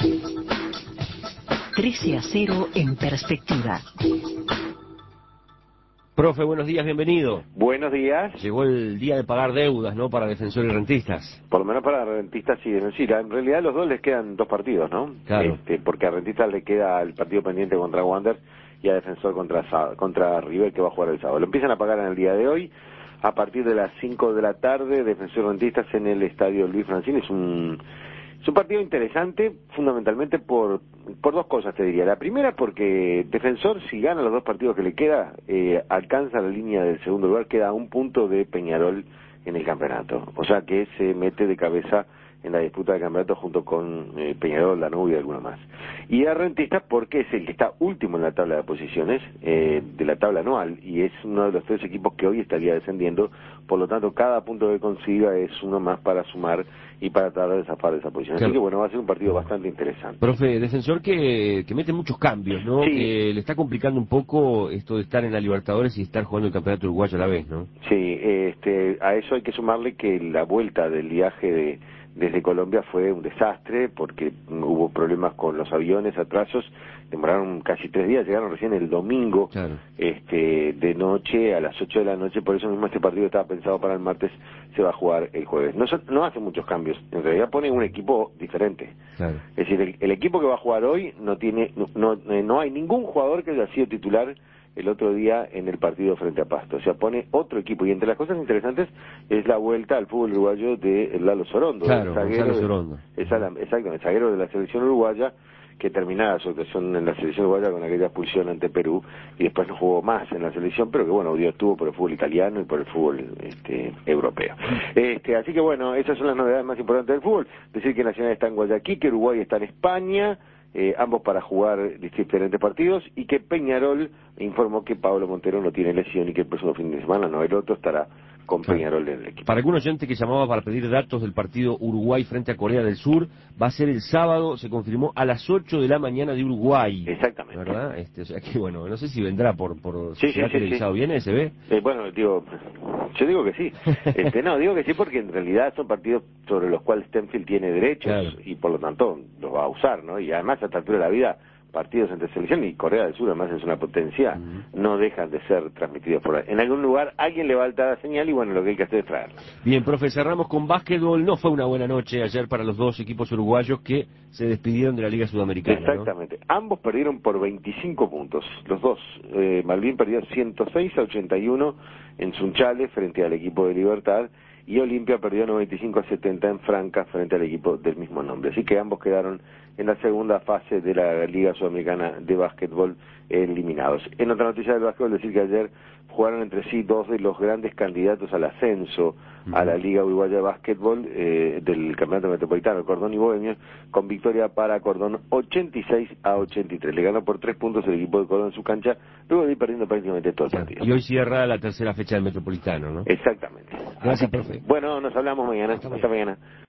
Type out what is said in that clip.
13-0 en perspectiva. Profe, buenos días, bienvenido. Buenos días. Llegó el día de pagar deudas, ¿no?, para Defensor y Rentistas. Por lo menos para Rentistas sí. En realidad a los dos les quedan dos partidos, ¿no? Claro. Porque a Rentistas le queda el partido pendiente contra Wander y a Defensor contra River, que va a jugar el sábado. Lo empiezan a pagar en el día de hoy, a partir de las 5 de la tarde, Defensor y Rentistas en el estadio Luis Francini. Es un partido interesante, fundamentalmente por dos cosas, te diría. La primera, porque Defensor, si gana los dos partidos que le queda, alcanza la línea del segundo lugar, queda a un punto de Peñarol en el campeonato. O sea que se mete de cabeza en la disputa del campeonato junto con Peñarol, Lanús y alguno más. Y a Rentistas porque es el que está último en la tabla de posiciones de la tabla anual, y es uno de los tres equipos que hoy estaría descendiendo. Por lo tanto, cada punto que consiga es uno más para sumar y para tratar de zafar de esa posición. Claro. Así que bueno, va a ser un partido bastante interesante. Profe, Defensor que mete muchos cambios, ¿no? Sí. Que le está complicando un poco esto de estar en la Libertadores y estar jugando el campeonato uruguayo a la vez, ¿no? Sí, a eso hay que sumarle que la vuelta del viaje desde Colombia fue un desastre, porque hubo problemas con los aviones, atrasos, demoraron casi 3 días, llegaron recién el domingo, Claro. De noche, a las 8 de la noche. Por eso mismo este partido estaba pensado para el martes, se va a jugar el jueves. No hace muchos cambios, en realidad pone un equipo diferente. Claro. Es decir, el equipo que va a jugar hoy no hay ningún jugador que haya sido titular el otro día en el partido frente a Pasto. O sea, pone otro equipo. Y entre las cosas interesantes es la vuelta al fútbol uruguayo de Lalo Sorondo. Claro, el zaguero Gonzalo Sorondo. Exacto, el zaguero de la selección uruguaya, que terminaba su actuación en la selección uruguaya con aquella expulsión ante Perú, y después no jugó más en la selección, pero que bueno, dio estuvo por el fútbol italiano y por el fútbol europeo. Así que bueno, esas son las novedades más importantes del fútbol. Decir que Nacional está en Guayaquil, que Uruguay está en España, ambos para jugar diferentes partidos, y que Peñarol informó que Pablo Montero no tiene lesión y que el próximo fin de semana el otro estará con Claro. Peñarol en el equipo. Para algún oyente que llamaba para pedir datos del partido Uruguay frente a Corea del Sur, va a ser el sábado, se confirmó, a las 8 de la mañana de Uruguay. Exactamente. ¿Verdad? O sea que bueno, no sé si vendrá por Sí, será televisado. sí. ¿Viene? ¿Se ve? Bueno, yo digo que sí. Digo que sí porque en realidad son partidos sobre los cuales Stenfield tiene derechos, Claro. y por lo tanto los va a usar, ¿no? Y además a esta altura de la vida, partidos entre selección y Corea del Sur, además es una potencia, no dejan de ser transmitidos por ahí. En algún lugar alguien le va a dar la señal, y bueno, lo que hay que hacer es traerla. Bien, profe, cerramos con básquetbol. No fue una buena noche ayer para los dos equipos uruguayos que se despidieron de la Liga Sudamericana, ¿no? Exactamente. Ambos perdieron por 25 puntos. Los dos. Malvin perdió 106-81 en Sunchales frente al equipo de Libertad, y Olimpia perdió 95-70 en Franca frente al equipo del mismo nombre. Así que ambos quedaron en la segunda fase de la Liga Sudamericana de Básquetbol eliminados. En otra noticia del básquetbol, decir que ayer jugaron entre sí dos de los grandes candidatos al ascenso a la Liga Uruguaya de Básquetbol del Campeonato Metropolitano, Cordón y Bohemio, con victoria para Cordón 86-83. Le ganó por 3 puntos el equipo de Cordón en su cancha, luego de ir perdiendo prácticamente todo el partido. Y hoy cierra la tercera fecha del Metropolitano, ¿no? Exactamente. Gracias, profe. Bueno, nos hablamos mañana. Hasta Hasta mañana.